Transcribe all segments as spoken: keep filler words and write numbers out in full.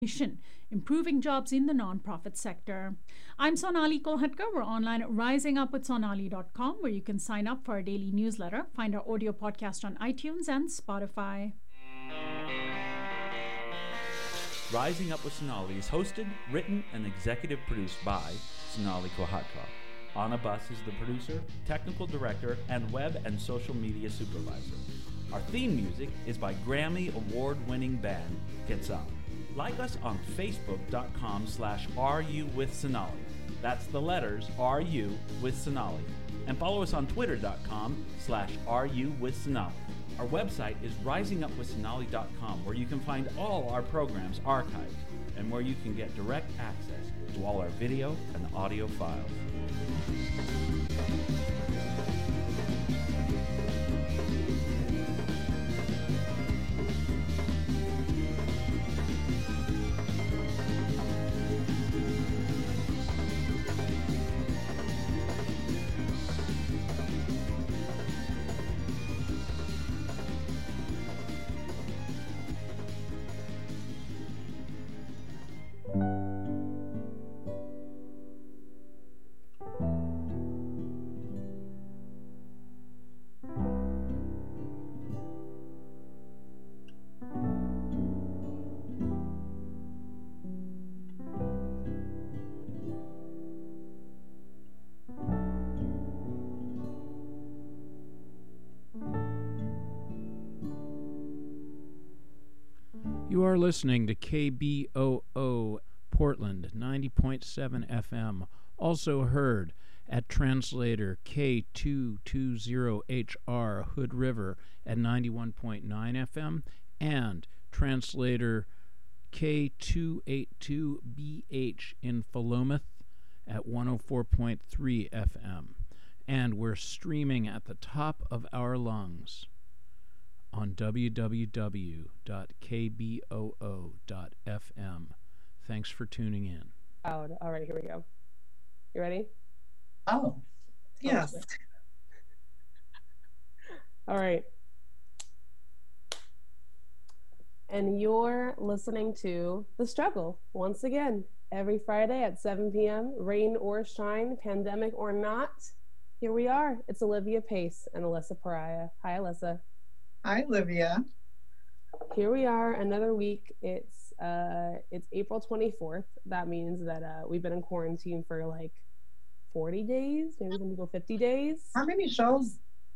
mission, improving jobs in the nonprofit sector. I'm Sonali Kolhatkar. We're online at rising up with sonali dot com, where you can sign up for our daily newsletter, find our audio podcast on iTunes and Spotify. Rising Up with Sonali is hosted, written, and executive produced by Sonali Kolhatkar. Anna Buss is the producer, technical director, and web and social media supervisor. Our theme music is by Grammy Award-winning band Gets Up. Like us on Facebook.com slash RU with Sonali. That's the letters R U with Sonali. And follow us on Twitter.com slash RU with Sonali. Our website is rising up with sonali dot com, where you can find all our programs archived and where you can get direct access to all our video and audio files. You are listening to K B O O Portland ninety point seven F M, also heard at translator K two twenty H R Hood River at ninety-one point nine F M and translator K two eighty-two B H in Philomath at one oh four point three F M. And we're streaming at the top of our lungs on w w w dot k b o o dot f m. Thanks for tuning in. All right, here we go. You ready? Oh, yes. All right. And you're listening to The Struggle once again, every Friday at seven p.m., rain or shine, pandemic or not. Here we are. It's Olivia Pace and Alyssa Pariah. Hi, Alyssa. Hi, Olivia. Here we are, another week. It's uh, it's April twenty-fourth. That means that uh, we've been in quarantine for like forty days, maybe some people fifty days. How many shows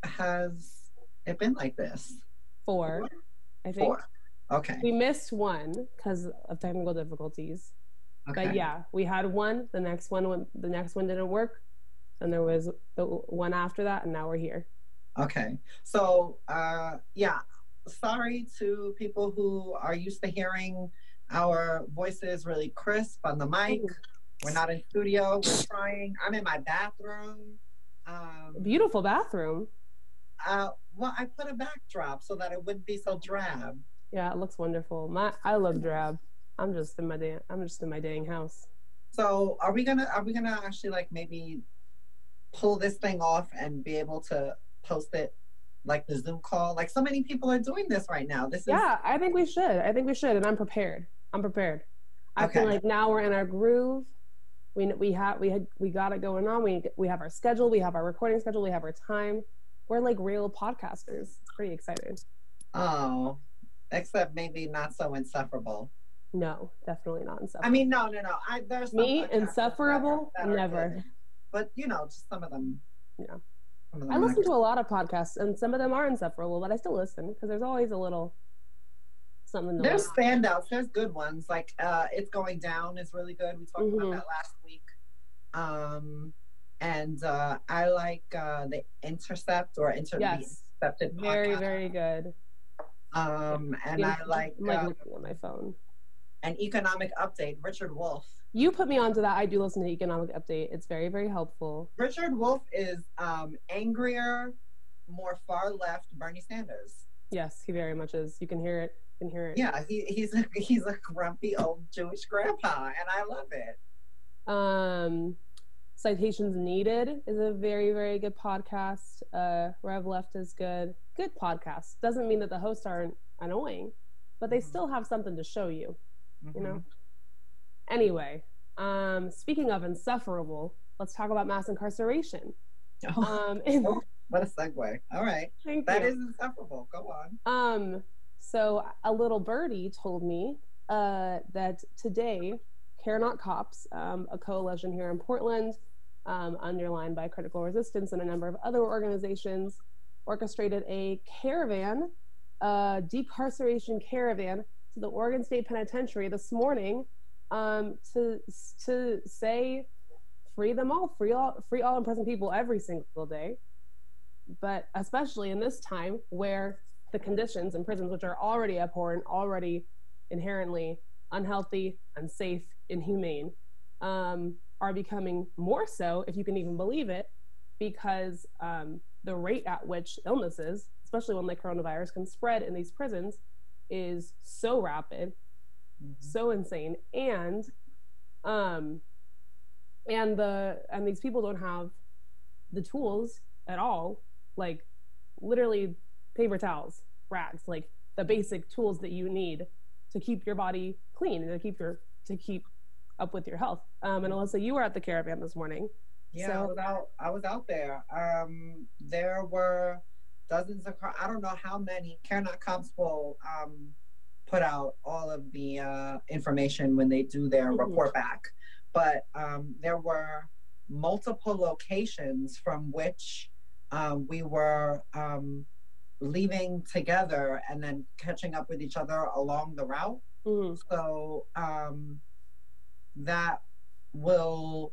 has it been like this? Four, I think. Four. Okay. We missed one because of technical difficulties. Okay. But yeah, we had one. The next one, when the next one didn't work, and there was the one after that, and now we're here. Okay. So, uh, yeah, sorry to people who are used to hearing our voices really crisp on the mic. We're not in studio. We're trying. I'm in my bathroom. Um, Beautiful bathroom. Uh, well, I put a backdrop so that it wouldn't be so drab. Yeah, it looks wonderful. My, I love drab. I'm just in my dang, I'm just in my dang house. So, are we gonna, are we gonna actually like maybe pull this thing off and be able to post it like the Zoom call? Like so many people are doing this right now. This is yeah, I think we should. I think we should, and I'm prepared. I'm prepared. I okay. feel like now we're in our groove. We we have we had we got it going on. We we have our schedule. We have our recording schedule. We have our time. We're like real podcasters. It's pretty exciting. Oh, except maybe not so insufferable. No, definitely not insufferable. I mean, no, no, no. I there's me insufferable. That are, that are never. Good. But you know, just some of them. Yeah. I listen to a lot of podcasts, and some of them are insufferable, but I still listen because there's always a little something. To there's learn. standouts. There's good ones. Like uh, It's Going Down is really good. We talked mm-hmm. about that last week. Um, and uh, I like uh, the Intercept or Inter- yes. the Intercepted podcast. Very, very good. Um, and yeah, I like I'm like uh, looking at my phone. An Economic Update, Richard Wolff. You put me onto that. I do listen to Economic Update. It's very, very helpful. Richard Wolff is um, angrier, more far left Bernie Sanders. Yes, he very much is. You can hear it. You can hear it. Yeah, he, he's a, he's a grumpy old Jewish grandpa, and I love it. Um, Citations Needed is a very, very good podcast. Uh, Rev Left is good. Good podcast. Doesn't mean that the hosts aren't annoying, but they mm-hmm. still have something to show you. Mm-hmm. You know. Anyway, um, speaking of insufferable, let's talk about mass incarceration. Oh, Um, and, oh, what a segue. All right. thank That you. is insufferable. Go on. Um, so a little birdie told me uh, that today, Care Not Cops, um, a coalition here in Portland, um, underlined by Critical Resistance and a number of other organizations, orchestrated a caravan, uh, decarceration caravan to the Oregon State Penitentiary this morning um, to to say, free them all, free all, free all imprisoned people every single day. But especially in this time where the conditions in prisons, which are already abhorrent, already inherently unhealthy, unsafe, inhumane, um, are becoming more so, if you can even believe it, because um, the rate at which illnesses, especially one like coronavirus, can spread in these prisons is so rapid, mm-hmm. so insane, and um, and the and these people don't have the tools at all, like literally paper towels, rags, like the basic tools that you need to keep your body clean and to keep your to keep up with your health. Um, and Alyssa, you were at the caravan this morning. Yeah, so. I was out. I was out there. Um, there were dozens of. I don't know how many. Care Not Cops will um, put out all of the uh, information when they do their mm-hmm. report back, but um, there were multiple locations from which um, we were um, leaving together and then catching up with each other along the route. Mm-hmm. So um, that will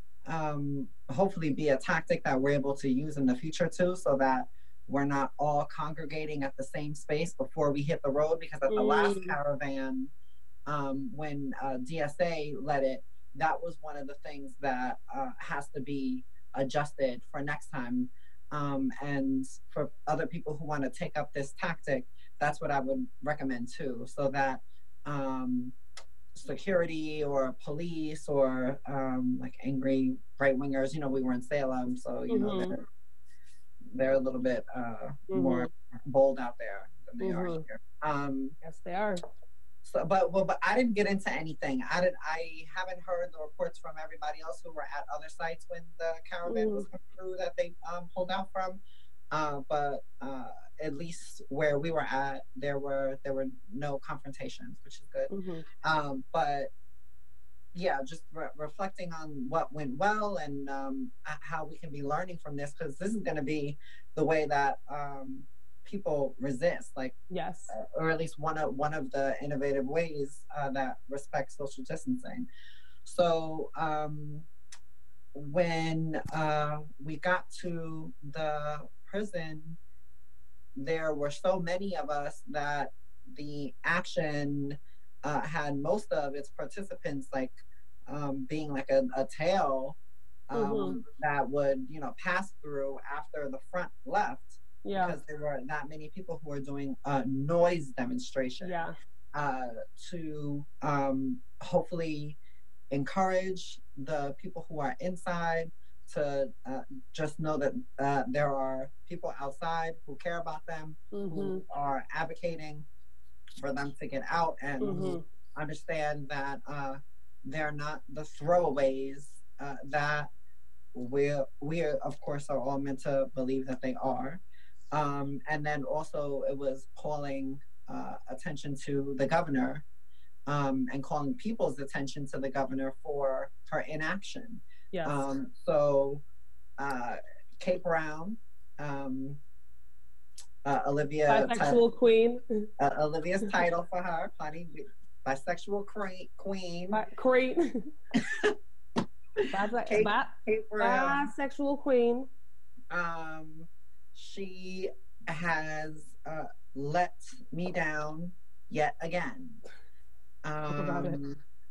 um, hopefully be a tactic that we're able to use in the future too, so that we're not all congregating at the same space before we hit the road. Because at the mm. last caravan, um, when uh, D S A led it, that was one of the things that uh, has to be adjusted for next time. Um, and for other people who want to take up this tactic, that's what I would recommend too, so that um, security or police or um, like angry right-wingers, you know, we were in Salem, so, you mm-hmm. know, they're, they're a little bit uh, mm-hmm. more bold out there than they mm-hmm. are here. Um, yes, they are. So, but well, but I didn't get into anything. I did. I haven't heard the reports from everybody else who were at other sites when the caravan mm-hmm. was coming through that they um, pulled out from. Uh, but uh, at least where we were at, there were there were no confrontations, which is good. Mm-hmm. Um, but yeah, just re- reflecting on what went well and um, how we can be learning from this, because this is going to be the way that um, people resist. Like yes, uh, or at least one of one of the innovative ways uh, that respect social distancing. So um, when uh, we got to the prison, there were so many of us that the action uh, had most of its participants like um, being like a, a tail um, mm-hmm. that would, you know, pass through after the front left. Yeah. Because there were that many people who were doing a noise demonstration. Yeah. Uh, to um, hopefully encourage the people who are inside to uh, just know that uh, there are people outside who care about them, mm-hmm. who are advocating for them to get out and mm-hmm. who understand that uh, they're not the throwaways uh, that we we of course are all meant to believe that they are. Um, and then also it was calling uh, attention to the governor um, and calling people's attention to the governor for her inaction. Yes. Um, so uh, Kate Brown, um, uh, Olivia, bisexual t- queen, uh, Olivia's title for her, plenty bisexual queen, queen, queen, Kate, Kate Brown, bisexual queen. Um, she has uh, let me down yet again. Um, Talk about it.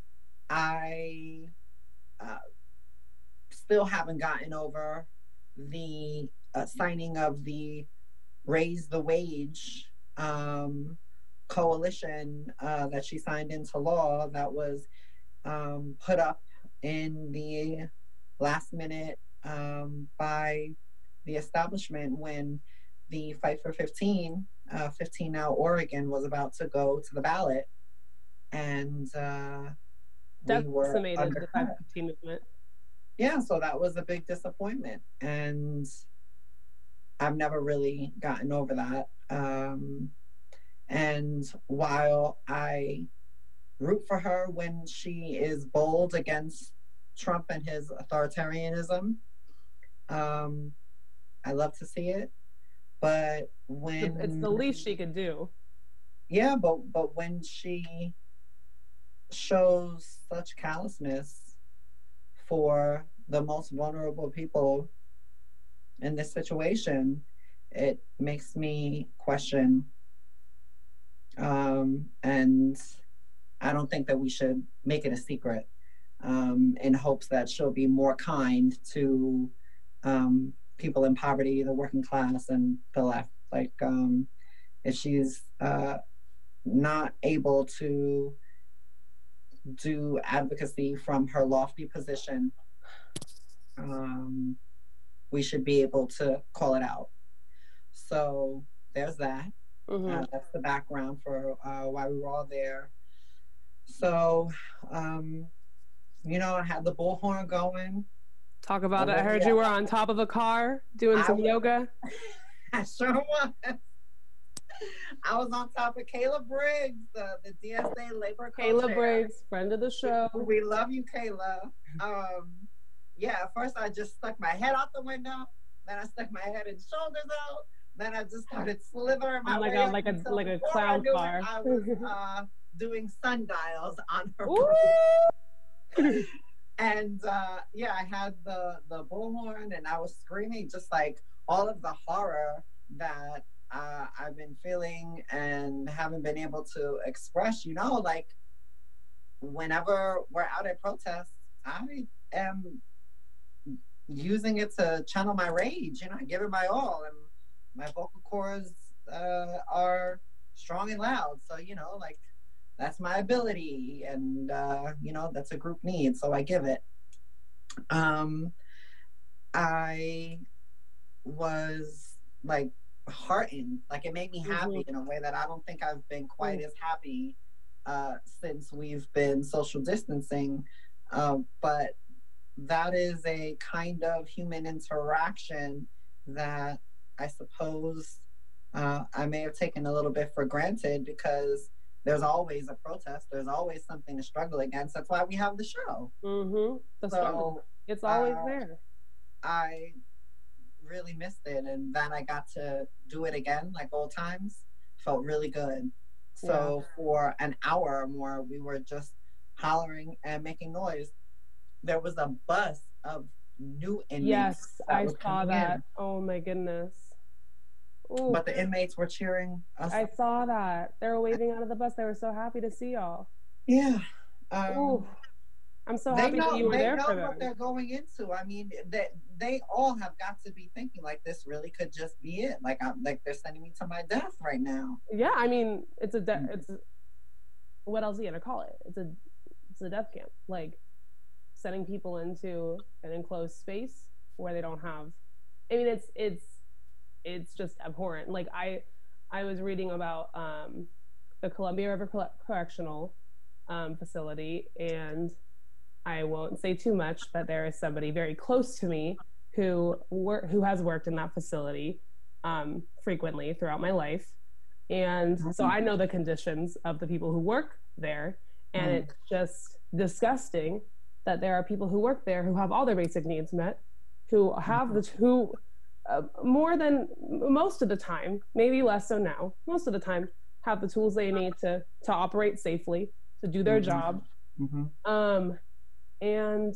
I. Uh, Still haven't gotten over the uh, signing of the Raise the Wage um, coalition uh, that she signed into law that was um, put up in the last minute um, by the establishment when the Fight for fifteen, uh, fifteen Now Oregon was about to go to the ballot. And uh, we were decimated the five undercut. fifteen movement. Yeah, so that was a big disappointment, and I've never really gotten over that. Um, and while I root for her when she is bold against Trump and his authoritarianism, um, I love to see it. But when It's the least she could do. yeah, but but when she shows such callousness for the most vulnerable people in this situation, it makes me question. Um, and I don't think that we should make it a secret, um, in hopes that she'll be more kind to um, people in poverty, the working class, and the left. Like, um, if she's uh, not able to do advocacy from her lofty position, um, we should be able to call it out. So there's that. Mm-hmm. Uh, that's the background for uh, why we were all there. So, um, you know, I had the bullhorn going. Talk about Oh, it. I heard yeah. you were on top of a car doing I some was- yoga. I sure was. I was on top of Kayla Briggs, the, the D S A labor Kayla co-chair. Briggs, friend of the show. We love you, Kayla. Um, yeah, at first I just stuck my head out the window. Then I stuck my head and shoulders out. Then I just started slithering my Oh my way God, up like a- until like a before clown I knew it, car. I was uh, doing sundials on her. Ooh! And uh, yeah, I had the the bullhorn, and I was screaming just like all of the horror that uh, I've been feeling and haven't been able to express. You know, like whenever we're out at protests, I am using it to channel my rage. You know, I give it my all, and my vocal cords uh, are strong and loud. So you know, like. That's my ability, and uh, you know that's a group need, so I give it. Um, I was like heartened, like it made me happy Mhm. in a way that I don't think I've been quite as happy uh, since we've been social distancing. Uh, but that is a kind of human interaction that I suppose uh, I may have taken a little bit for granted, because there's always a protest. There's always something to struggle against. That's why we have the show. Mm-hmm. The struggle. So It's always uh, there. I really missed it. And then I got to do it again, like old times. Felt really good. So for an hour or more, we were just hollering and making noise. There was a bus of new inmates. Yes, that I was saw coming that. in. Oh my goodness. Ooh, But the inmates were cheering us. I saw that. They were waving out of the bus. They were so happy to see y'all. Yeah. Um, Ooh, I'm so they happy know, that you were they there know for what them. they're going into. I mean, they they all have got to be thinking like this really could just be it. Like I'm like they're sending me to my death right now. Yeah, I mean, it's a de- it's a, what else are you gonna call it? It's a it's a death camp. Like sending people into an enclosed space where they don't have. I mean, it's it's it's just abhorrent. Like I I was reading about um, the Columbia River Cor- Correctional um, Facility, and I won't say too much, but there is somebody very close to me who wor- who has worked in that facility um, frequently throughout my life. And so I know the conditions of the people who work there, and Mm. it's just disgusting that there are people who work there who have all their basic needs met, who have the who uh, more than most of the time, maybe less so now, most of the time have the tools they need to to operate safely, to do their Mhm. job. Mm-hmm. Um, and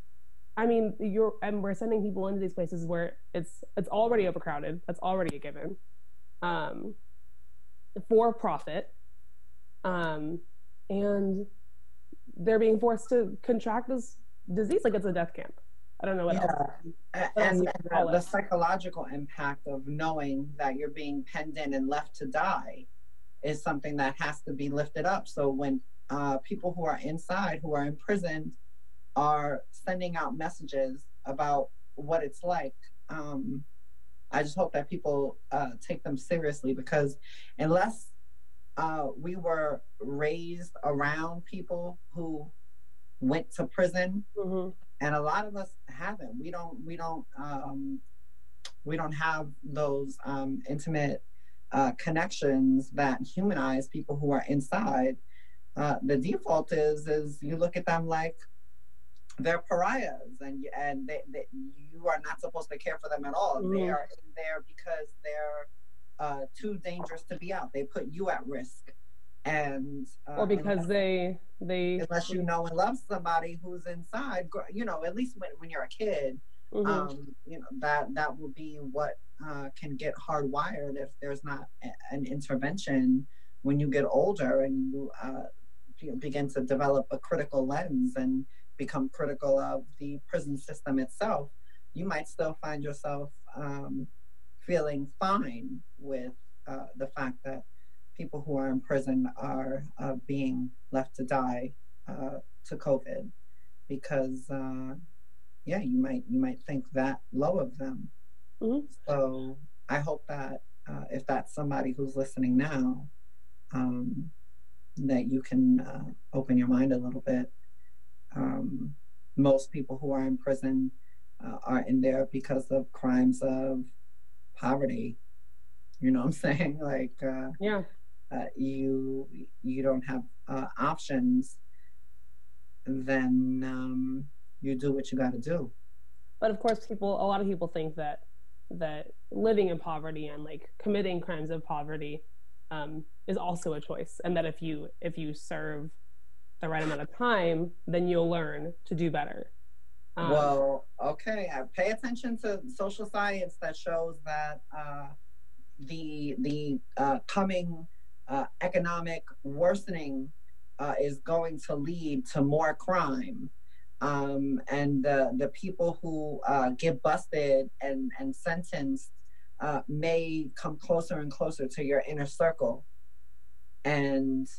I mean, you're and we're sending people into these places where it's it's already overcrowded. That's already a given. Um, for profit, um, and they're being forced to contract this disease like it's a death camp. I don't know what Yeah. else. A- else And, you and can call the, the it. psychological impact of knowing that you're being penned in and left to die is something that has to be lifted up. So when uh, people who are inside, who are imprisoned, are sending out messages about what it's like, um, I just hope that people uh, take them seriously, because unless uh, we were raised around people who went to prison, Mm-hmm. and a lot of us haven't. We don't. We don't. Um, we don't have those um, intimate uh, connections that humanize people who are inside. Uh, the default is is you look at them like they're pariahs, and and they, they, you are not supposed to care for them at all. Mm-hmm. They are in there because they're uh, too dangerous to be out. They put you at risk, and uh, or because unless, they they unless you know and love somebody who's inside, you know, at least when, when you're a kid, mm-hmm. um, you know, that that will be what uh, can get hardwired if there's not a, an intervention when you get older and you, uh, you begin to develop a critical lens and become critical of the prison system itself. You might still find yourself um, feeling fine with uh, the fact that people who are in prison are uh, being left to die uh, to COVID, because uh, yeah, you might you might think that low of them. Mm-hmm. So I hope that uh, if that's somebody who's listening now, um, that you can uh, open your mind a little bit. Um, most people who are in prison uh, are in there because of crimes of poverty. You know what I'm saying? Like, uh, yeah, uh, you you don't have uh, options. Then um, you do what you got to do. But of course, people, a lot of people think that that living in poverty and like committing crimes of poverty um, is also a choice, and that if you if you serve the right amount of time, then you'll learn to do better. Um, well, okay. I pay attention to social science that shows that uh, the the uh, coming uh, economic worsening uh, is going to lead to more crime, um, and the the people who uh, get busted and and sentenced uh, may come closer and closer to your inner circle, and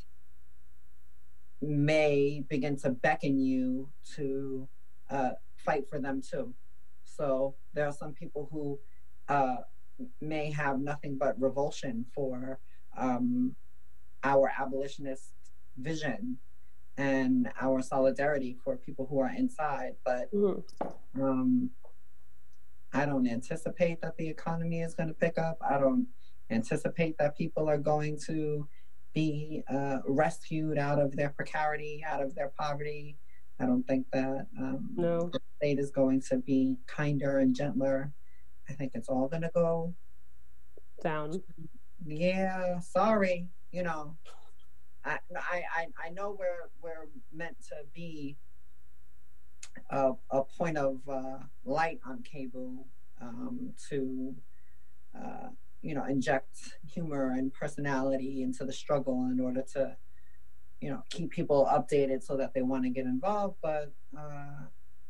may begin to beckon you to uh, fight for them too. So there are some people who uh, may have nothing but revulsion for um, our abolitionist vision and our solidarity for people who are inside. But um, I don't anticipate that the economy is going to pick up. I don't anticipate that people are going to be uh, rescued out of their precarity, out of their poverty. I don't think that um, no. the state is going to be kinder and gentler. I think it's all going to go down. Yeah, sorry. You know, I I I know we're we're meant to be a, a point of uh, light on cable um, to. Uh, you know, inject humor and personality into the struggle in order to, you know, keep people updated so that they want to get involved. But uh,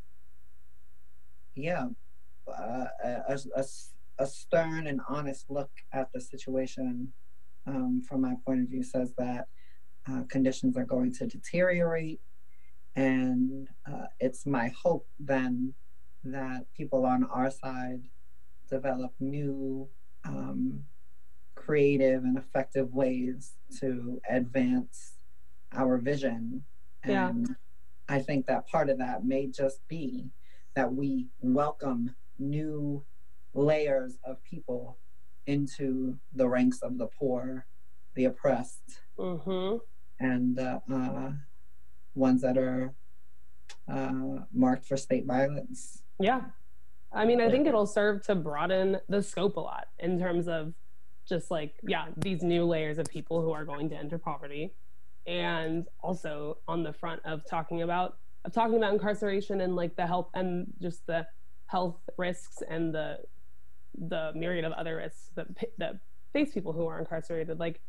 yeah, uh, a, a, a stern and honest look at the situation, um, from my point of view, says that uh, conditions are going to deteriorate. And uh, it's my hope then that people on our side develop new Um, creative and effective ways to advance our vision. Yeah. And I think that part of that may just be that we welcome new layers of people into the ranks of the poor, the oppressed, mm-hmm. and uh, uh, ones that are uh, marked for state violence. Yeah. I mean, I think it'll serve to broaden the scope a lot in terms of just like, yeah, these new layers of people who are going to enter poverty. And also on the front of talking about, of talking about incarceration and like the health and just the health risks and the, the myriad of other risks that, that face people who are incarcerated. Like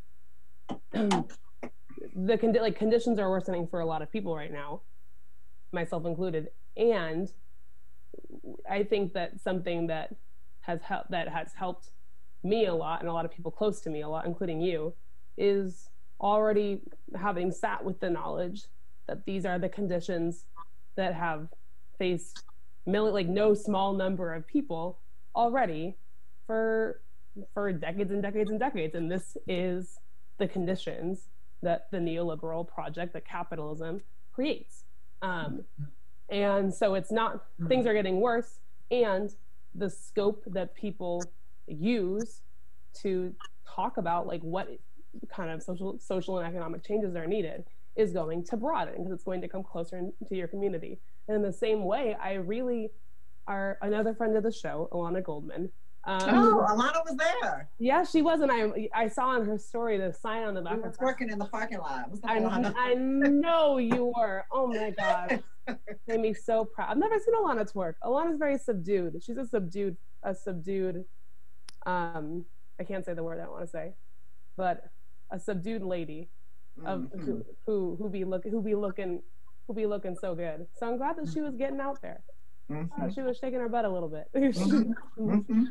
the condi- like conditions are worsening for a lot of people right now, myself included. And I think that something that has helped that has helped me a lot, and a lot of people close to me a lot, including you, is already having sat with the knowledge that these are the conditions that have faced mil- like no small number of people already for for decades and decades and decades, and this is the conditions that the neoliberal project, that capitalism creates. Um, and so it's not, things are getting worse, and the scope that people use to talk about like what kind of social social and economic changes are needed is going to broaden, because it's going to come closer into your community. And in the same way, I really are another friend of the show, Alana Goldman. Um, oh, Alana was there. Yeah, she was, and I I saw on her story the sign on the back. I was of working in the parking lot. I, I know you were. Oh my God, made me so proud. I've never seen Alana twerk. Alana's very subdued. She's a subdued, a subdued. Um, I can't say the word I want to say, but a subdued lady of mm-hmm. who, who who be look who be looking who be looking so good. So I'm glad that she was getting out there. Mm-hmm. Uh, she was shaking her butt a little bit. Mm-hmm. Mm-hmm.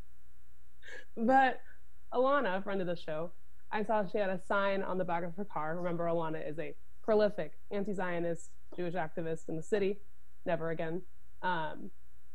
But Alana, a friend of the show, I saw she had a sign on the back of her car. Remember, Alana is a prolific anti-Zionist Jewish activist in the city, Never Again, um,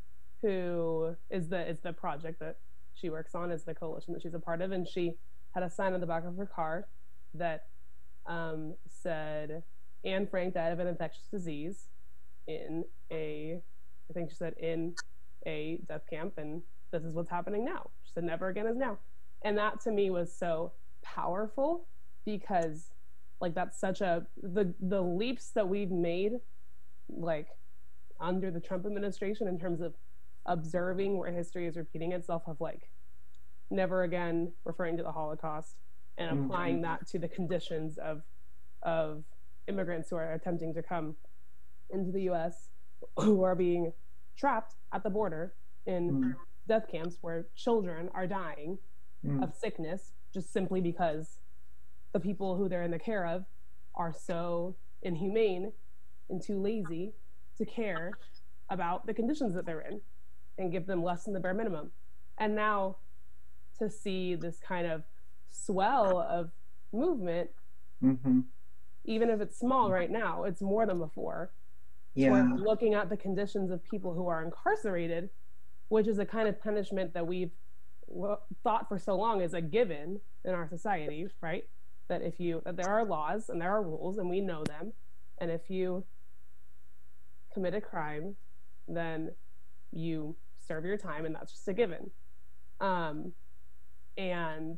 who is the is the project that she works on, is the coalition that she's a part of. And she had a sign on the back of her car that um, said, Anne Frank died of an infectious disease in a, I think she said, in a death camp, and this is what's happening now. She said, Never Again is now. And that to me was so powerful, because like that's such a, the, the leaps that we've made like under the Trump administration in terms of observing where history is repeating itself, of like never again referring to the Holocaust and mm-hmm. applying that to the conditions of, of immigrants who are attempting to come into the U S, who are being trapped at the border in mm. death camps where children are dying mm. of sickness just simply because the people who they're in the care of are so inhumane and too lazy to care about the conditions that they're in and give them less than the bare minimum. And now to see this kind of swell of movement, mm-hmm. even if it's small right now, it's more than before. Yeah. We're looking at the conditions of people who are incarcerated, which is a kind of punishment that we've thought for so long is a given in our society, right? That if you, that there are laws and there are rules and we know them, and if you commit a crime, then you serve your time, and that's just a given. Um, and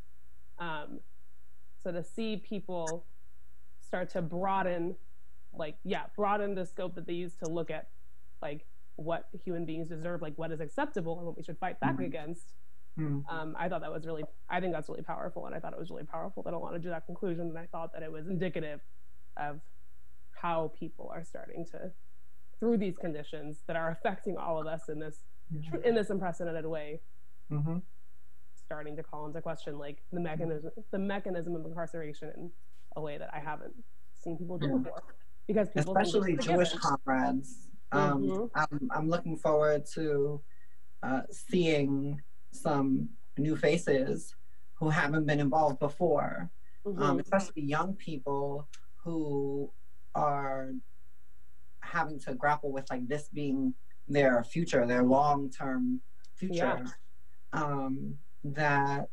um, so to see people start to broaden, like, yeah, broaden the scope that they use to look at, like, what human beings deserve, like, what is acceptable and what we should fight back mm-hmm. against. Mm-hmm. Um, I thought that was really, I think that's really powerful, and I thought it was really powerful that Alana drew that conclusion, and I thought that it was indicative of how people are starting to, through these conditions that are affecting all of us in this, mm-hmm. in this unprecedented way, mm-hmm. starting to call into question, like, the mechanism, the mechanism of incarceration in a way that I haven't seen people do mm-hmm. before. Because people especially Jewish comrades. Um, mm-hmm. I'm, I'm looking forward to uh, seeing some new faces who haven't been involved before, mm-hmm. um, especially young people who are having to grapple with like this being their future, their long-term future. Yeah. Um, that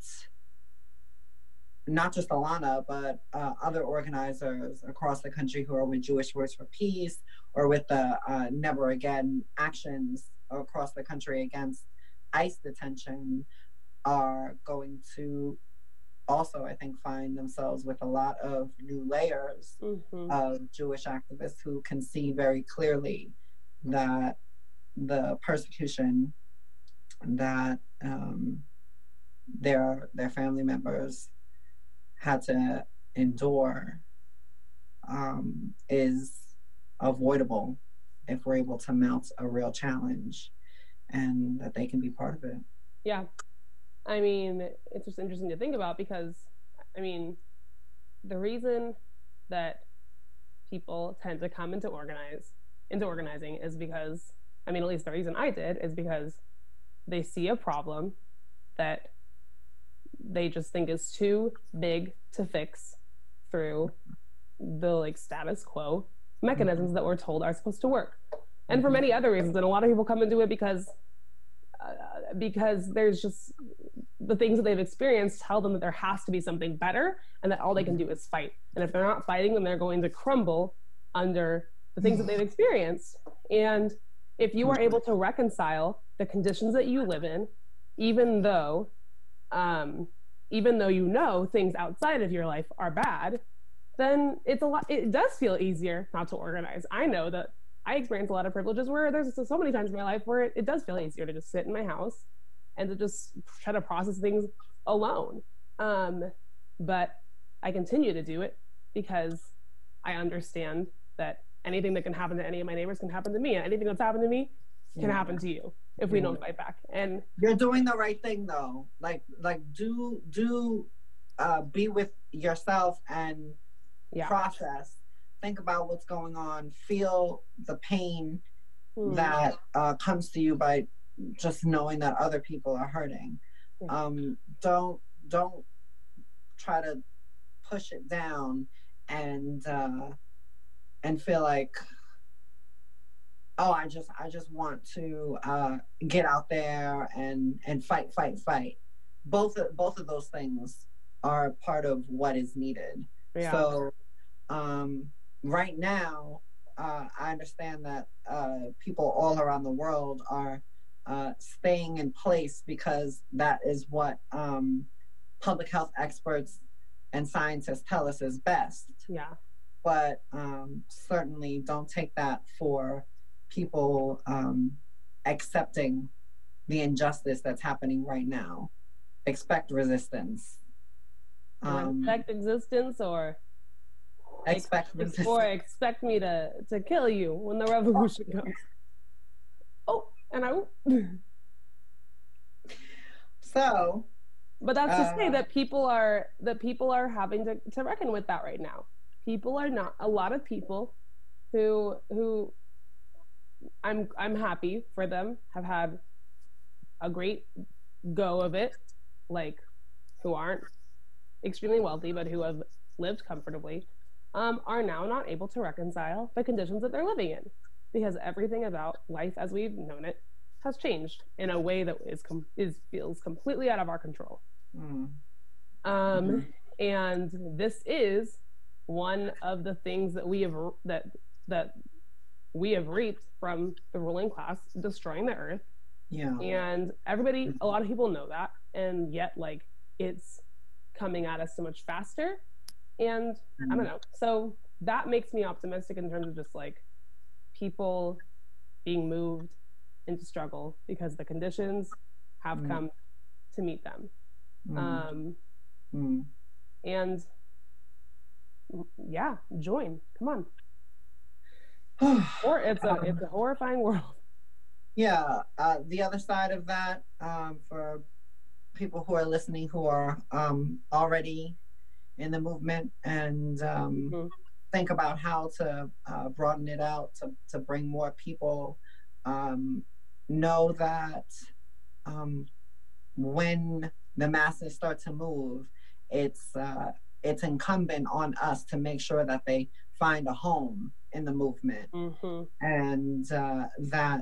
not just Alana, but uh, other organizers across the country who are with Jewish Voice for Peace or with the uh, Never Again actions across the country against ICE detention are going to also, I think, find themselves with a lot of new layers mm-hmm. of Jewish activists who can see very clearly that the persecution that um, their their family members had to endure um, is avoidable if we're able to mount a real challenge, and that they can be part of it. Yeah. I mean, it's just interesting to think about, because, I mean, the reason that people tend to come into organize, into organizing is because, I mean, at least the reason I did is because they see a problem that they just think is too big to fix through the like status quo mechanisms that we're told are supposed to work. And for many other reasons, and a lot of people come into it because uh, because there's just the things that they've experienced tell them that there has to be something better, and that all they can do is fight. And if they're not fighting, then they're going to crumble under the things that they've experienced. And if you are able to reconcile the conditions that you live in, even though, um, even though you know things outside of your life are bad, then it's a lot, it does feel easier not to organize. I know that I experience a lot of privileges where there's so many times in my life where it, it does feel easier to just sit in my house and to just try to process things alone. Um, but I continue to do it because I understand that anything that can happen to any of my neighbors can happen to me, and anything that's happened to me can Yeah. happen to you if we don't fight back. And You're doing the right thing though. Like, like do, do, uh, be with yourself and yeah, process, think about what's going on, feel the pain Hmm. that uh, comes to you by just knowing that other people are hurting. Yeah. Um, don't, don't try to push it down and, uh, and feel like, oh, I just, I just want to uh, get out there and, and fight, fight, fight. Both, of- both of those things are part of what is needed. yeah, So um, right now, uh, I understand that uh, people all around the world are uh, staying in place because that is what um, public health experts and scientists tell us is best. yeah, But um, certainly don't take that for people um, accepting the injustice that's happening right now. Expect resistance. Um, expect existence or expect resistance. or expect me to to kill you when the revolution comes. Oh, and I So, but that's to say Uh, that people are that people are having to, to reckon with that right now. People are not a lot of people who who I'm I'm happy for them have had a great go of it, like who aren't extremely wealthy but who have lived comfortably, um, are now not able to reconcile the conditions that they're living in because everything about life as we've known it has changed in a way that is com- is feels completely out of our control. mm, Um, and this is one of the things that we have that that we have reaped from the ruling class destroying the earth. yeah. And everybody, a lot of people know that, and yet like it's coming at us so much faster. And I don't know. So that makes me optimistic in terms of just like people being moved into struggle because the conditions have Mm. come to meet them. Mm, Um, mm. and yeah, join. Come on. Or it's a Um, it's a horrifying world. Yeah, uh, the other side of that, um, for people who are listening who are um, already in the movement and um, Mhm. think about how to uh, broaden it out to, to bring more people, um, know that um, when the masses start to move, it's uh, it's incumbent on us to make sure that they find a home in the movement Mhm. and uh, that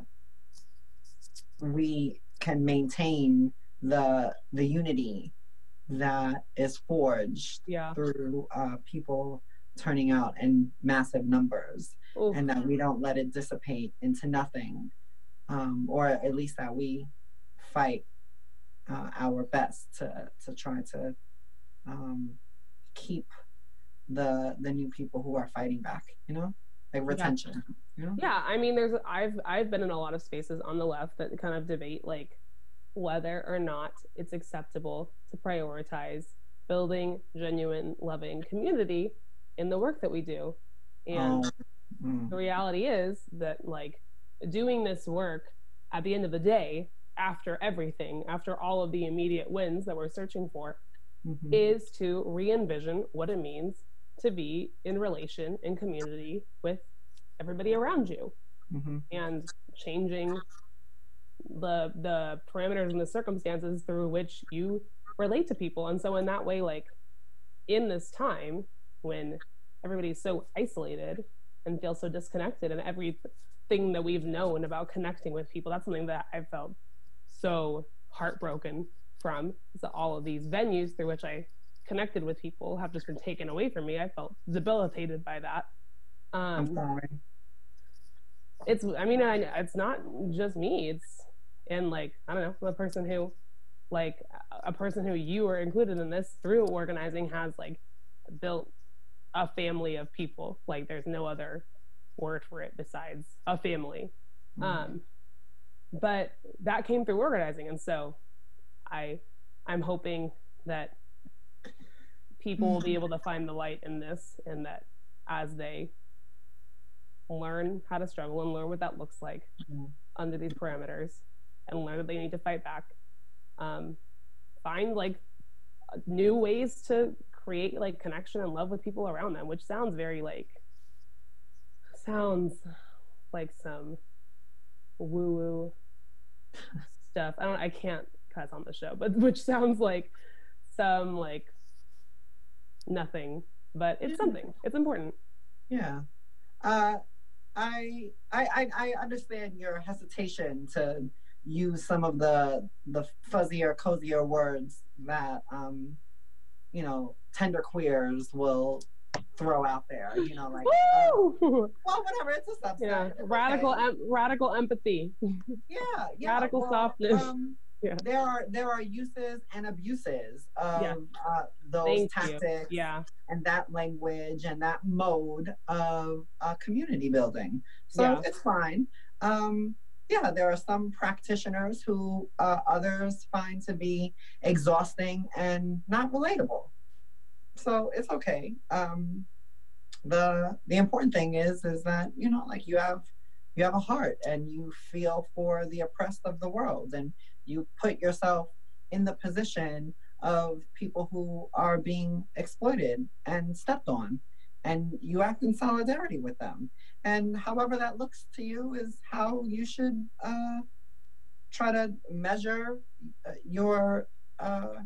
we can maintain the the unity that is forged Yeah. through uh, people turning out in massive numbers, Oof. and that we don't let it dissipate into nothing, um, or at least that we fight uh, our best to to try to um, keep the the new people who are fighting back, you know, like retention. You know? Yeah, I mean, there's I've I've been in a lot of spaces on the left that kind of debate like whether or not it's acceptable to prioritize building genuine, loving community in the work that we do. And Oh, mm, the reality is that like doing this work at the end of the day, after everything, after all of the immediate wins that we're searching for, mhm. is to re-envision what it means to be in relation in community with everybody around you Mhm. and changing the the parameters and the circumstances through which you relate to people. And so in that way, like in this time when everybody's so isolated and feels so disconnected, and everything that we've known about connecting with people, that's something that I've felt so heartbroken from, is that all of these venues through which I connected with people have just been taken away from me. I felt debilitated by that. I'm Um, sorry. it's, I mean, I, it's not just me. It's, and like, I don't know, the person who, like, a person who you are included in this through organizing has like built a family of people. Like, there's no other word for it besides a family. Mm-hmm. Um, but that came through organizing. And so I, I'm hoping that people will be able to find the light in this, and that as they learn how to struggle and learn what that looks like mm-hmm. under these parameters, and learn that they need to fight back, um, find like new ways to create like connection and love with people around them, which sounds very like, sounds like some woo-woo stuff. I don't, I can't cuss on the show, but which sounds like some like nothing, but it's something. It's important. Yeah. Uh, I, I I understand your hesitation to use some of the the fuzzier, cozier words that um, you know, tender queers will throw out there. You know, like um, well, whatever. It's a subset. Yeah. It's Radical, okay. em- radical empathy. Yeah. Yeah. Radical well, softness. Um, Yeah. There are there are uses and abuses of yeah. uh, those Thank tactics you. Yeah. and that language and that mode of uh, community building. So yeah. it's fine. Um, yeah, there are some practitioners who uh, others find to be exhausting and not relatable. So it's okay. Um, the the important thing is is that, you know, like you have you have a heart and you feel for the oppressed of the world, and you put yourself in the position of people who are being exploited and stepped on, and you act in solidarity with them. And however that looks to you is how you should uh, try to measure your uh,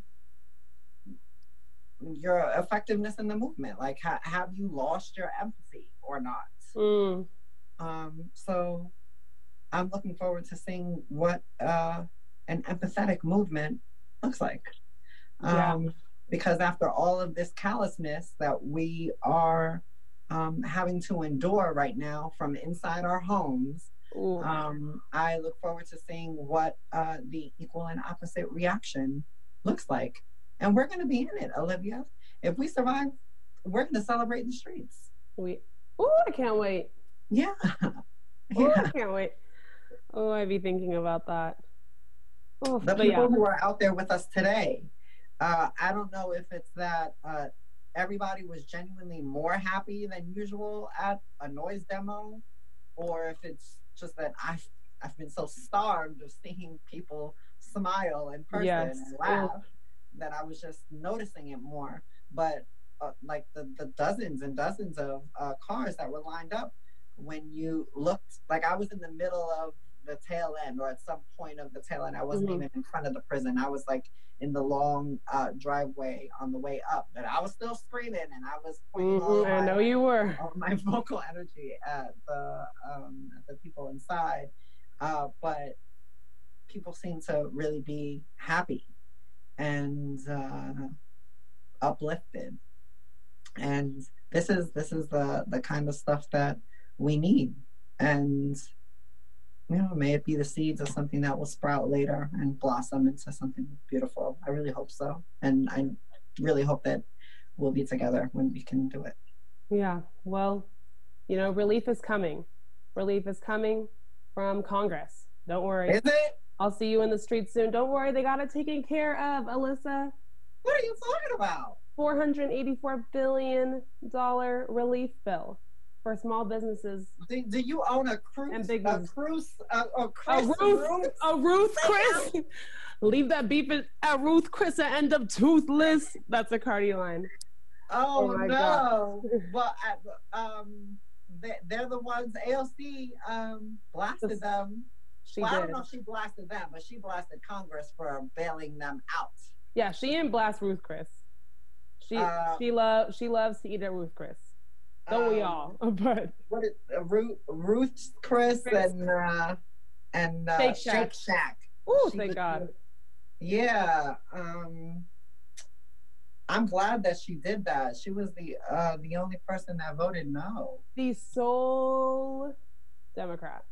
your effectiveness in the movement. Like, ha- have you lost your empathy or not? Mm. Um, so I'm looking forward to seeing what uh, an empathetic movement looks like. Yeah. Um, because after all of this callousness that we are um, having to endure right now from inside our homes, um, I look forward to seeing what uh, the equal and opposite reaction looks like. And we're going to be in it, Olivia. If we survive, we're going to celebrate in the streets. We, oh, I can't wait. Yeah. Oh, yeah. I can't wait. Oh, I'd be thinking about that. Oh, the people yeah. who are out there with us today, uh, I don't know if it's that uh, everybody was genuinely more happy than usual at a noise demo, or if it's just that I've, I've been so starved of seeing people smile in person yes. and laugh oh. that I was just noticing it more. But uh, like the, the dozens and dozens of uh, cars that were lined up, when you looked, like I was in the middle of the tail end, or at some point of the tail end. I wasn't mm-hmm. even in front of the prison. I was like in the long uh, driveway on the way up, but I was still screaming and I was pointing mm-hmm. all I my, know you were all my vocal energy at the um, at the people inside. Uh, but people seem to really be happy and uh, uplifted, and this is this is the the kind of stuff that we need. And you know, may it be the seeds of something that will sprout later and blossom into something beautiful. I really hope so. And I really hope that we'll be together when we can do it. Yeah, well, you know, relief is coming. Relief is coming from Congress. Don't worry. Is it? I'll see you in the streets soon. Don't worry, they got it taken care of, Alyssa. What are you talking about? four hundred eighty-four billion dollars relief bill for small businesses. Do, do you own a cruise? And big a cruise? A, a, Chris, a Ruth? Ruth? A Ruth Chris? Leave that beef at, at Ruth Chris and end up toothless. That's a Cardi line. Oh, oh no! But um, they, they're the ones. A L C um blasted them. She well, did. I don't know if she blasted them, but she blasted Congress for bailing them out. Yeah, she didn't blast Ruth Chris. She uh, she love she loves to eat at Ruth Chris. Don't um, we all? But what is uh, Ruth Ruth Chris, Chris and uh, and uh, Shake Shack. Shake Shack. Oh, thank God. Yeah. Um, I'm glad that she did that. She was the uh, the only person that voted no. The sole Democrat.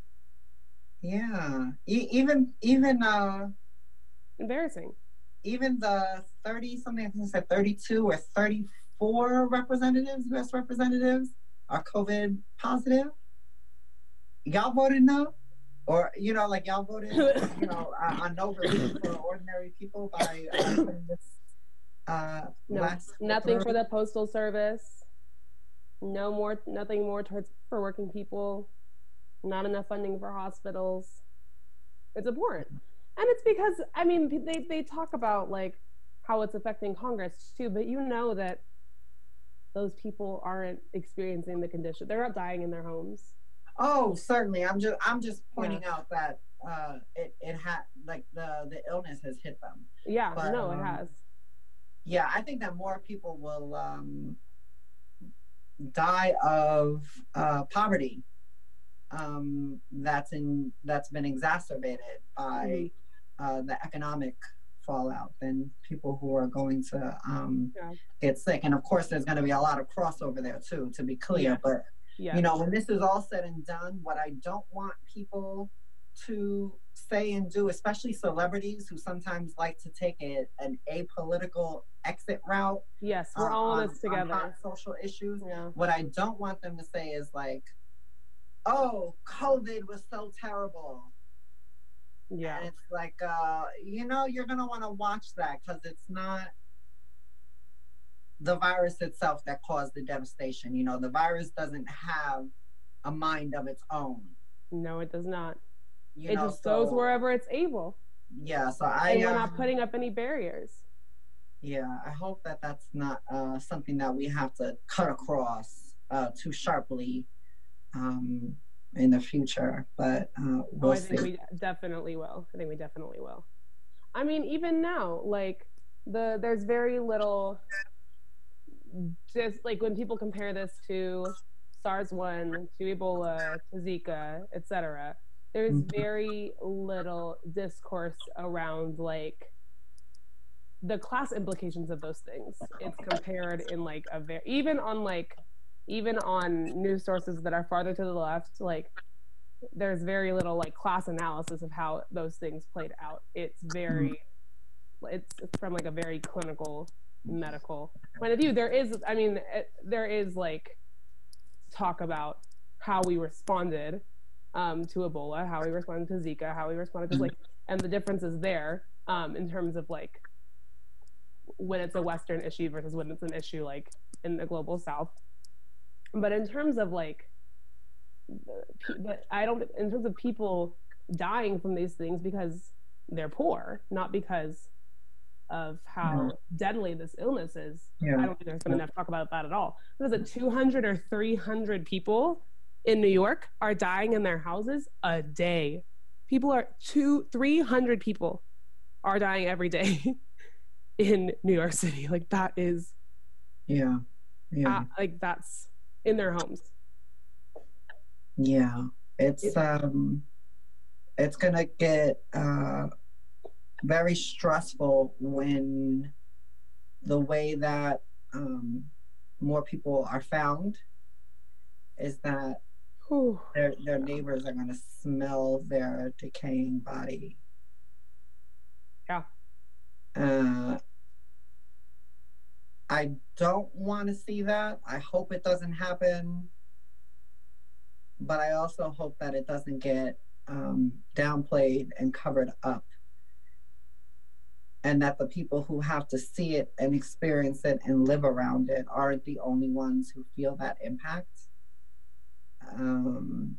Yeah. E- even even uh Embarrassing. even the thirty something, I think it said thirty-two or thirty-four representatives, U S representatives are COVID positive. Y'all voted no? Or, you know, like y'all voted, you know, uh, on no relief for ordinary people by uh, putting this uh, No, last nothing for the postal service. No more, nothing more towards for working people. Not enough funding for hospitals. It's abhorrent. And it's because, I mean, they, they talk about like how it's affecting Congress too, but you know that those people aren't experiencing the condition. They're not dying in their homes. Oh, certainly. I'm just I'm just pointing Yeah. out that uh, it it had like the the illness has hit them. Yeah, But, no, it um, has. Yeah, I think that more people will um, die of uh, poverty. Um, that's in that's been exacerbated by uh, the economic fallout than people who are going to um, Yeah. get sick. And of course, there's going to be a lot of crossover there too, to be clear. Yeah. But Yeah. you know, when this is all said and done, what I don't want people to say and do, especially celebrities who sometimes like to take a, an apolitical exit route. Yes, we're uh, all in on, this on together. hot social issues. Yeah. What I don't want them to say is like, oh, COVID was so terrible. Yeah. And it's like, uh, you know, you're going to want to watch that because it's not the virus itself that caused the devastation. You know, the virus doesn't have a mind of its own. No, it does not. You It know, just so, goes wherever it's able. Yeah, so I. And we're um, not putting up any barriers. Yeah, I hope that that's not uh, something that we have to cut across uh, too sharply um, in the future. But uh, we'll oh, I see. think we definitely will. I think we definitely will. I mean, even now, like the there's very little. Just like when people compare this to SARS one, to Ebola, to Zika, et cetera, there's Mhm. very little discourse around like the class implications of those things. It's compared in like a very even on like even on news sources that are farther to the left, like there's very little like class analysis of how those things played out. It's very it's from like a very clinical medical point of view. There is, I mean, it, there is like talk about how we responded um, to Ebola, how we responded to Zika, how we responded to like, and the differences there um, in terms of like when it's a Western issue versus when it's an issue like in the global South. But in terms of like, but I don't, in terms of people dying from these things because they're poor, not because of how Yeah. deadly this illness is. Yeah. I don't think there's been enough talk about that at all. What is it, two hundred or three hundred people in New York are dying in their houses a day. People are two, three hundred people are dying every day in New York City. Like that is, Yeah. Yeah. uh, like that's in their homes. Yeah. It's um it's gonna get uh very stressful when the way that um more people are found is that Whew. their their neighbors are gonna smell their decaying body. Yeah. Uh I don't want to see that. I hope it doesn't happen. But I also hope that it doesn't get um, downplayed and covered up. And that the people who have to see it and experience it and live around it aren't the only ones who feel that impact. Um,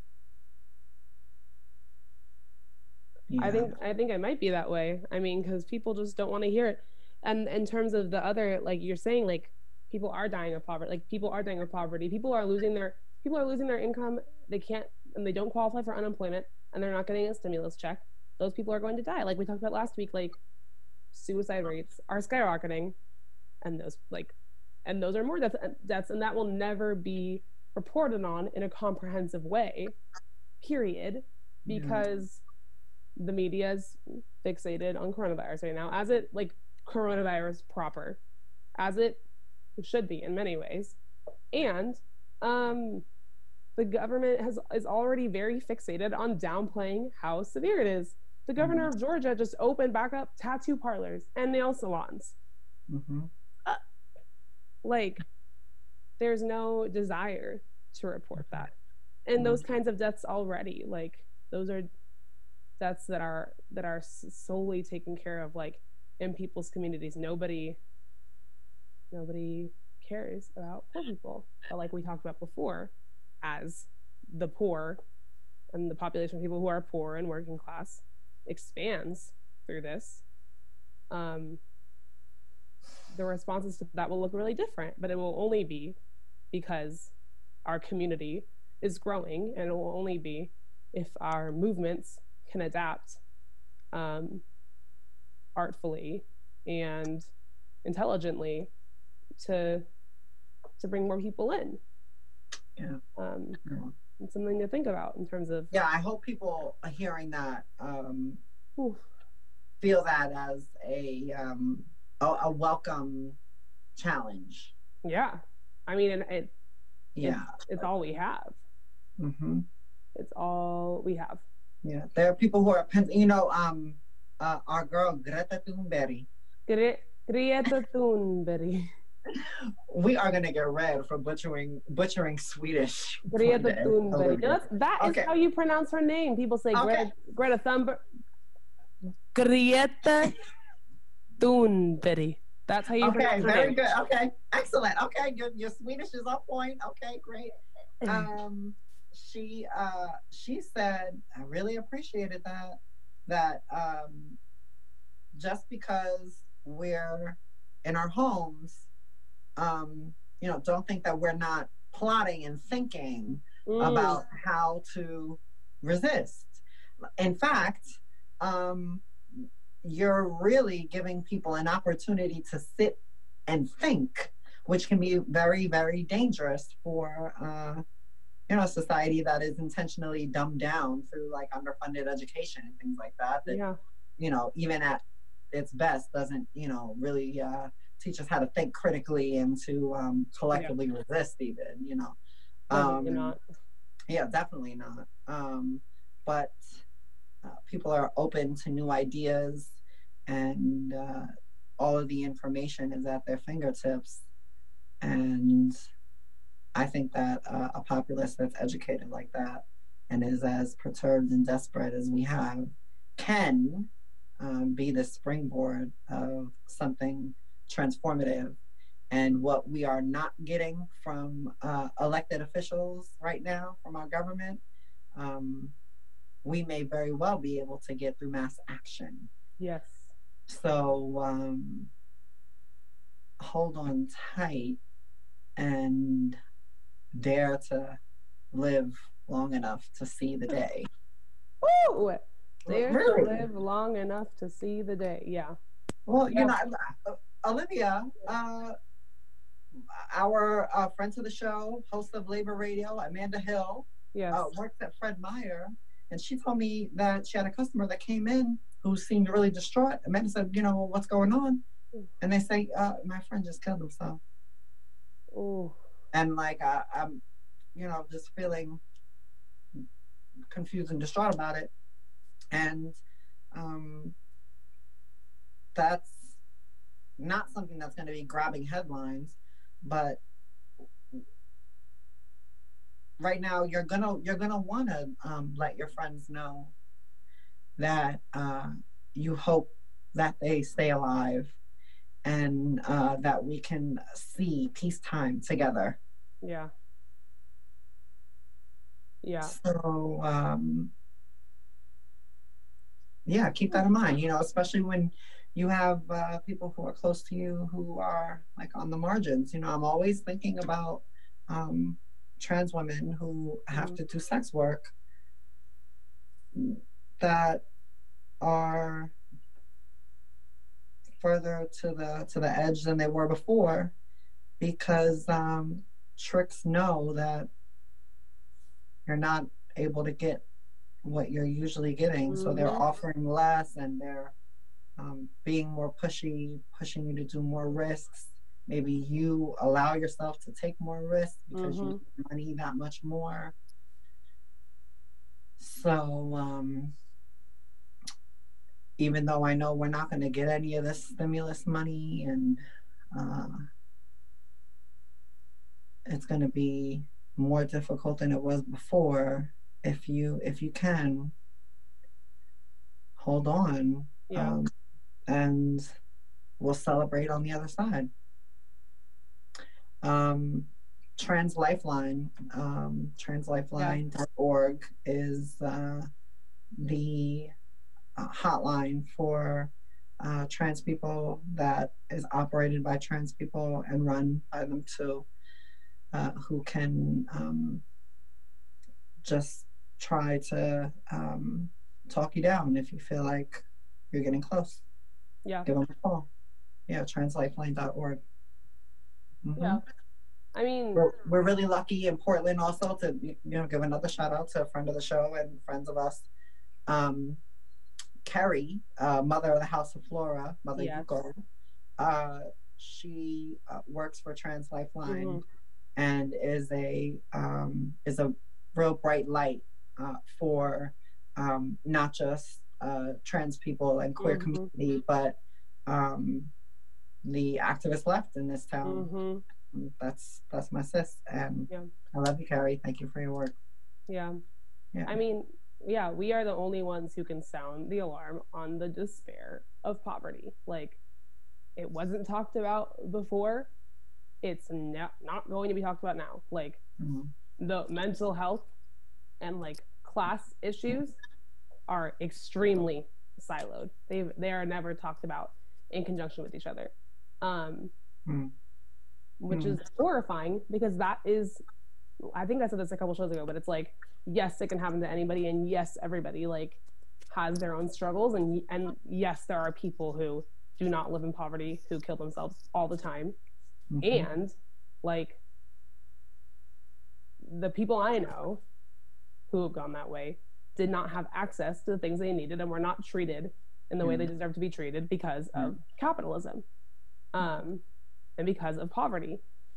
yeah. I think I think it might be that way. I mean, because people just don't want to hear it. And in terms of the other, like you're saying, like people are dying of poverty. Like people are dying of poverty. People are losing their people are losing their income. They can't and they don't qualify for unemployment, and they're not getting a stimulus check. Those people are going to die. Like we talked about last week. Like suicide rates are skyrocketing, and those like, and those are more deaths, deaths, and that will never be reported on in a comprehensive way. Period, because yeah. the media is fixated on coronavirus right now, as it like coronavirus proper, as it should be in many ways, and um, the government has is already very fixated on downplaying how severe it is. The governor mm-hmm. of Georgia just opened back up tattoo parlors and nail salons. Mm-hmm. Uh, like, there's no desire to report that. And mm-hmm. those kinds of deaths already, like, those are deaths that are that are solely taken care of, like, in people's communities. Nobody, nobody cares about poor people. But like we talked about before, as the poor and the population of people who are poor and working class expands through this, um, the responses to that will look really different, but it will only be because our community is growing, and it will only be if our movements can adapt um, artfully and intelligently to to bring more people in. Yeah. Um, yeah. It's something to think about in terms of. Yeah, I hope people hearing that um, feel that as a, um, a a welcome challenge. Yeah, I mean, and it. Yeah, it's, it's all we have. Mm-hmm. It's all we have. Yeah, there are people who are, you know, um, uh, our girl Greta Thunberg. Gre- Greta Thunberg. We are gonna get red for butchering butchering Swedish. Greta Thunberg. That's, that is okay. how you pronounce her name. People say okay. Greta, Greta Thunberg. Greta Thunberg. That's how you okay, pronounce her very name. good. Okay, excellent. Okay, your, your Swedish is on point. Okay, great. Um, she uh she said, I really appreciated that that um just because we're in our homes, um, you know, don't think that we're not plotting and thinking mm. about how to resist. In fact, um, you're really giving people an opportunity to sit and think, which can be very, very dangerous for, uh, you know, a society that is intentionally dumbed down through like underfunded education and things like that. That yeah. you know, even at its best, doesn't, you know, really uh, teach us how to think critically and to um, collectively yeah. resist even, you know. Um, not. Yeah, definitely not. Um, but uh, people are open to new ideas, and uh, all of the information is at their fingertips. And I think that uh, a populace that's educated like that and is as perturbed and desperate as we have can um, be the springboard of something transformative. And what we are not getting from uh, elected officials right now, from our government, um, we may very well be able to get through mass action. Yes. So um, hold on tight and dare to live long enough to see the day. Woo! Dare really? to live long enough to see the day. Yeah. Well, yeah. you know, uh, Olivia, uh, our uh, friend to the show, host of Labor Radio, Amanda Hill, yes. uh, works at Fred Meyer, and she told me that she had a customer that came in who seemed really distraught. Amanda said, you know, what's going on? And they say, uh, my friend just killed himself. Oh. And like, I, I'm, you know, just feeling confused and distraught about it. And um, that's not something that's going to be grabbing headlines, but right now you're gonna you're gonna want to um, let your friends know that uh, you hope that they stay alive, and uh, that we can see peacetime together. Yeah. Yeah. So, um, yeah, keep that in mind, you know, especially when you have uh, people who are close to you who are like on the margins. You know, I'm always thinking about um, trans women who have mm-hmm. to do sex work that are further to the to the edge than they were before, because um, tricks know that you're not able to get what you're usually getting, mm-hmm. so they're offering less, and they're um, being more pushy, pushing you to do more risks. Maybe you allow yourself to take more risks because mm-hmm. you need money that much more. So um, even though I know we're not going to get any of this stimulus money, and uh, it's going to be more difficult than it was before, if you if you can hold on, Yeah. um, and we'll celebrate on the other side. Um, Trans Lifeline, um, trans lifeline dot org is uh, the uh, hotline for uh, trans people that is operated by trans people and run by them too, uh, who can um, just try to um, talk you down if you feel like you're getting close. Yeah. Give them a call. Yeah, trans lifeline dot org. Mm-hmm. Yeah. I mean, We're, we're really lucky in Portland also to, you know, give another shout out to a friend of the show and friends of us. Um, Carrie, uh, mother of the House of Flora, Mother Yes. Yuko, uh, she uh, works for Trans Lifeline Mhm. and is a um, is a real bright light uh, for um, not just uh, trans people and queer Mhm. community, but um, the activist left in this town. mhm. That's that's my sis, and Yeah. I love you, Carrie. Thank you for your work. Yeah. Yeah. I mean, yeah, we are the only ones who can sound the alarm on the despair of poverty. Like, it wasn't talked about before. It's not, not going to be talked about now. Like, Mhm. the mental health and like class issues are extremely siloed. They they are never talked about in conjunction with each other, um, Mm. which Mm. is horrifying because that is, I think I said this a couple shows ago, but it's like, yes, it can happen to anybody, and yes, everybody like has their own struggles, and and yes, there are people who do not live in poverty who kill themselves all the time, Mhm. and like the people I know who have gone that way did not have access to the things they needed and were not treated in the way they deserve to be treated because of capitalism, um, and because of poverty.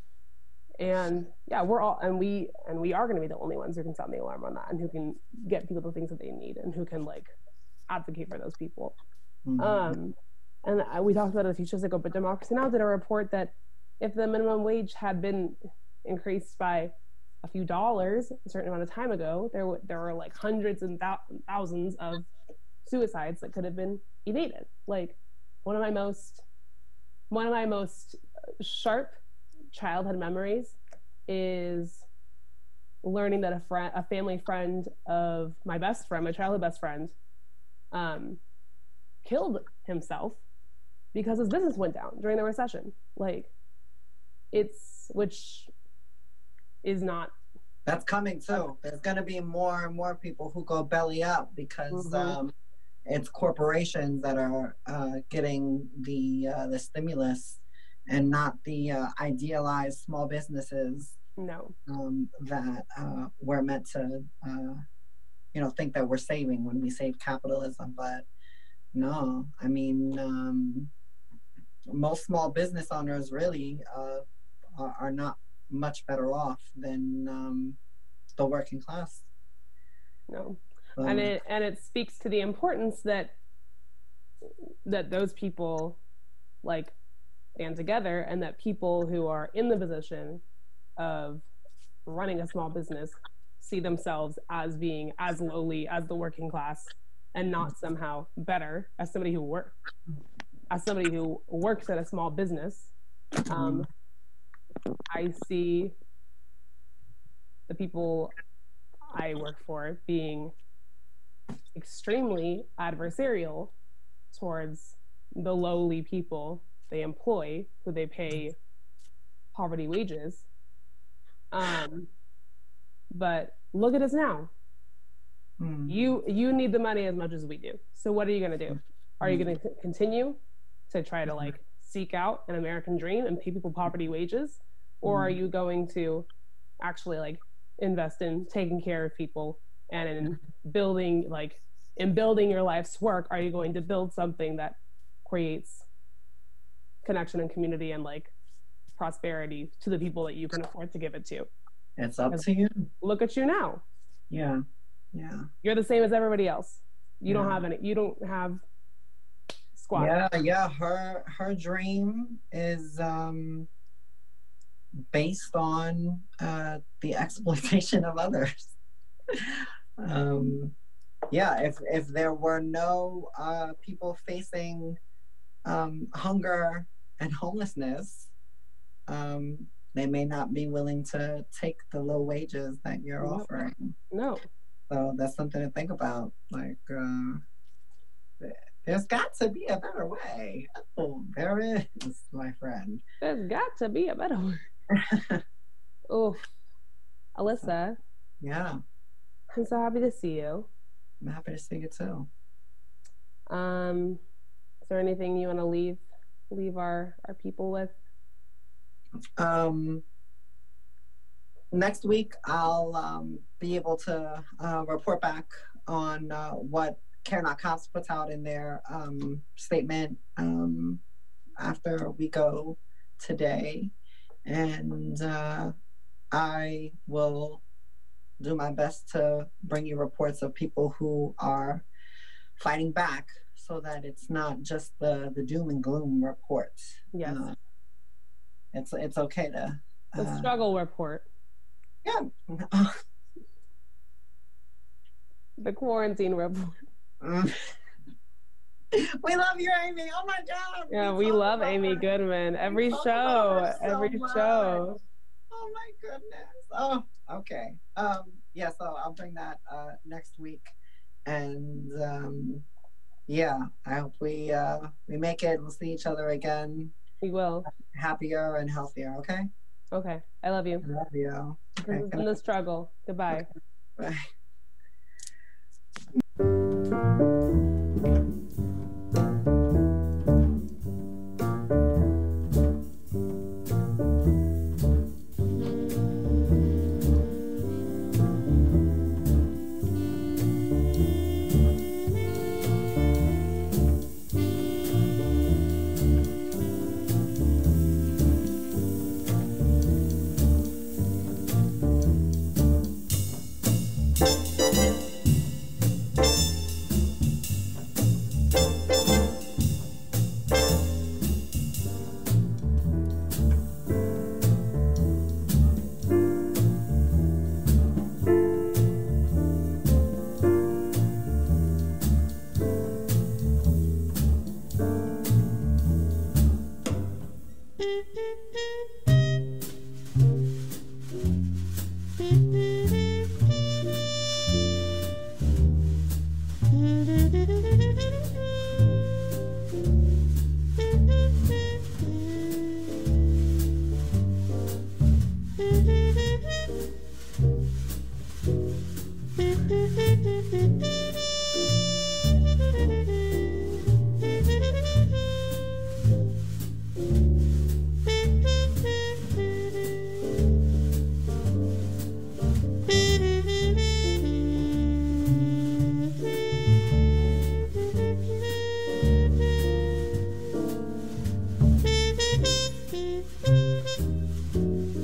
And yeah, we're all, and we, and we are going to be the only ones who can sound the alarm on that and who can get people the things that they need and who can like advocate for those people. Mhm. Um, and I, we talked about it a few shows ago, but Democracy Now! Did a report that if the minimum wage had been increased by a few dollars a certain amount of time ago, there w- there were like hundreds and thou- thousands of suicides that could have been evaded. Like one of my most one of my most sharp childhood memories is learning that a friend, a family friend of my best friend, my childhood best friend, um, killed himself because his business went down during the recession. Like, it's, which is not. That's coming too. There's going to be more and more people who go belly up because Mhm. um, it's corporations that are uh, getting the uh, the stimulus, and not the uh, idealized small businesses No. um, that uh, we're meant to, uh, you know, think that we're saving when we save capitalism. But no, I mean, um, most small business owners really uh, are, are not much better off than um, the working class. No. So, And it and it speaks to the importance that that those people like stand together, and that people who are in the position of running a small business see themselves as being as lowly as the working class and not somehow better as somebody who work as somebody who works at a small business. um, I see the people I work for being extremely adversarial towards the lowly people they employ, who they pay poverty wages. Um, but look at us now. mm, You you need the money as much as we do. So what are you going to do? Are you going to continue to try to like seek out an American dream and pay people poverty wages, or are you going to actually like invest in taking care of people and in building like in building your life's work? Are you going to build something that creates connection and community and like prosperity to the people that you can afford to give it to? it's up to you. Look at you now. Yeah, Yeah. You're the same as everybody else. You Yeah. don't have any. You don't have squat. Yeah, yeah. Her her dream is um, based on uh, the exploitation of others. um, yeah. If if there were no uh, people facing um, hunger and homelessness, um, they may not be willing to take the low wages that you're No. offering. No. So that's something to think about. Like, uh, there's got to be a better way. Oh, there is, my friend. There's got to be a better way. Oh, Alyssa, Yeah, I'm so happy to see you. I'm happy to see you too. Um, is there anything you want to leave leave our our people with? Um, next week, I'll um, be able to uh, report back on uh, what Care Not Cops puts out in their um, statement um, after we go today. And uh, I will do my best to bring you reports of people who are fighting back so that it's not just the, the doom and gloom reports. Yes. Uh, it's, it's okay to... The uh, struggle report. Yeah. The quarantine report. Mm. We love you, Amy. Oh my God. Yeah, we talk love about Amy her. Goodman. Every We talk show. about her so Every much. show. Oh my goodness. Oh, okay. Um, yeah, so I'll bring that uh next week. And um yeah, I hope we uh we make it. We'll see each other again. We will. Happier and healthier, okay? Okay. I love you. I love you. This Okay, has been the struggle. Goodbye. bye.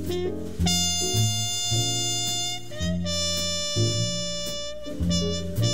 Thank you.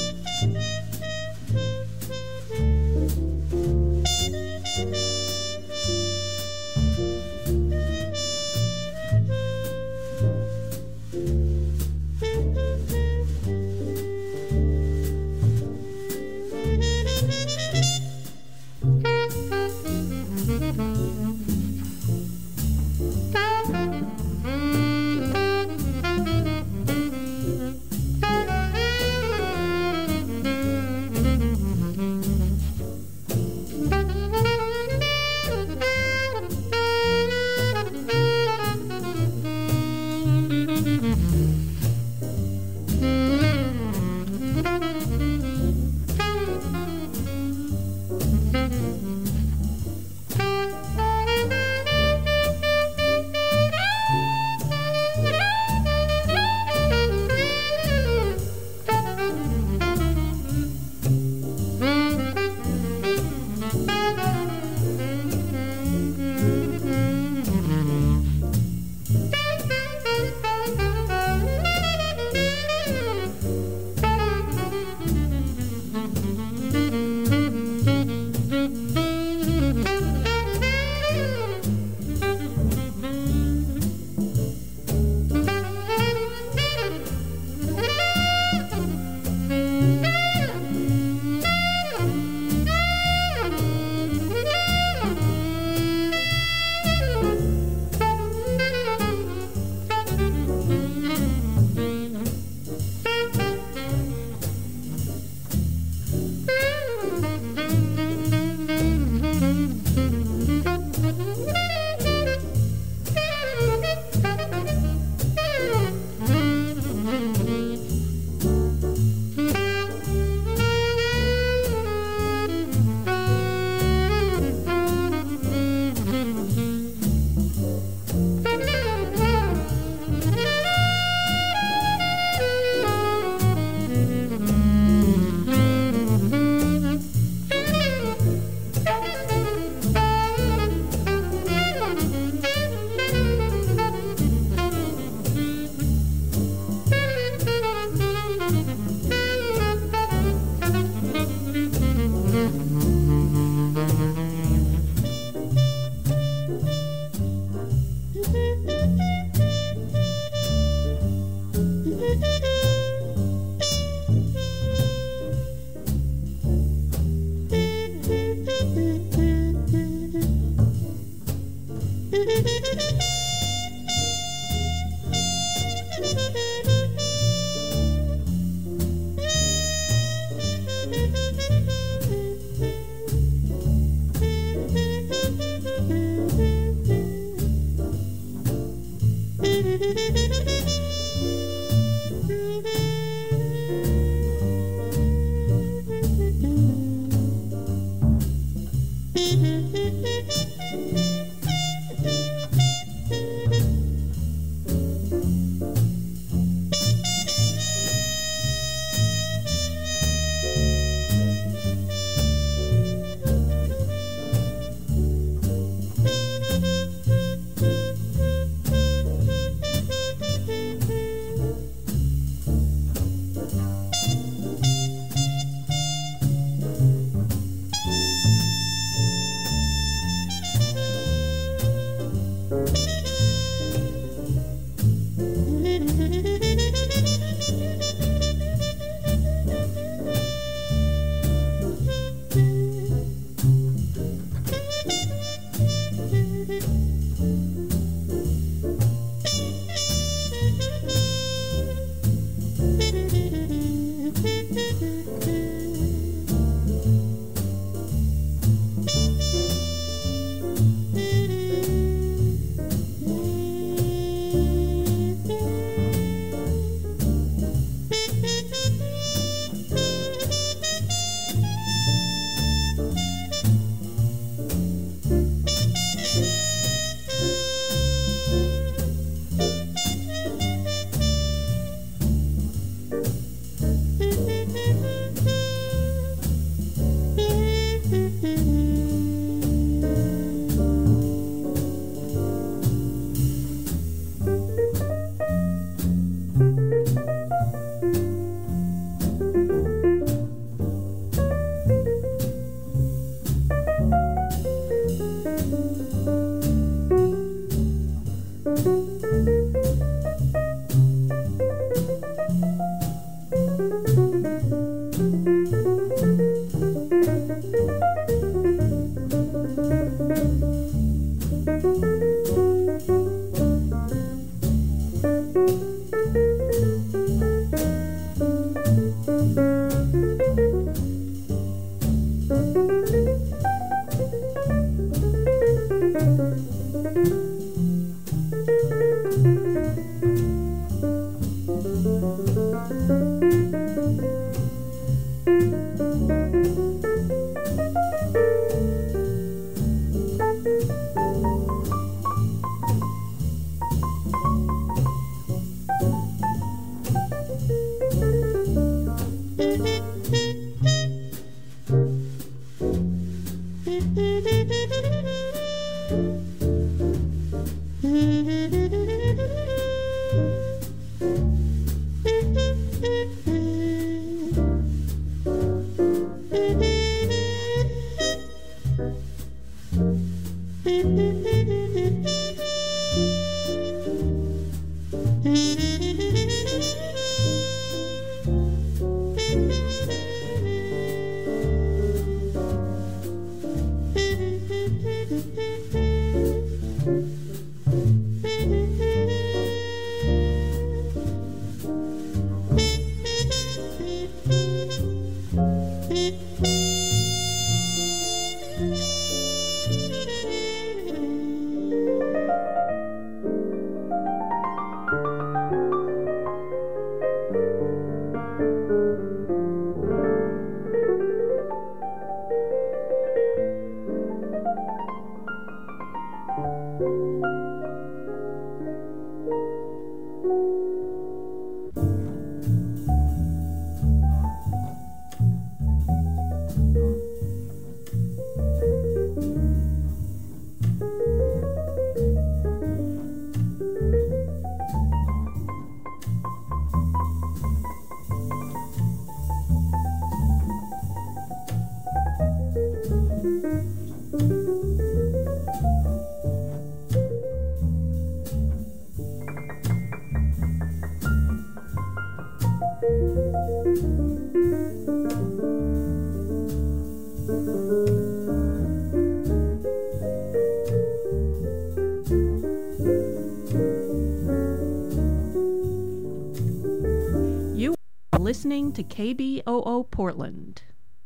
Listening to K B O O Portland.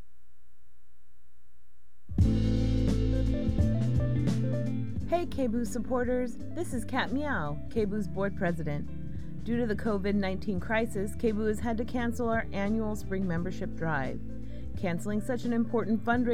Hey K B O O supporters, this is Kat Meow, K B O O's board president. Due to the COVID nineteen crisis, K B O O has had to cancel our annual spring membership drive. Canceling such an important fundraiser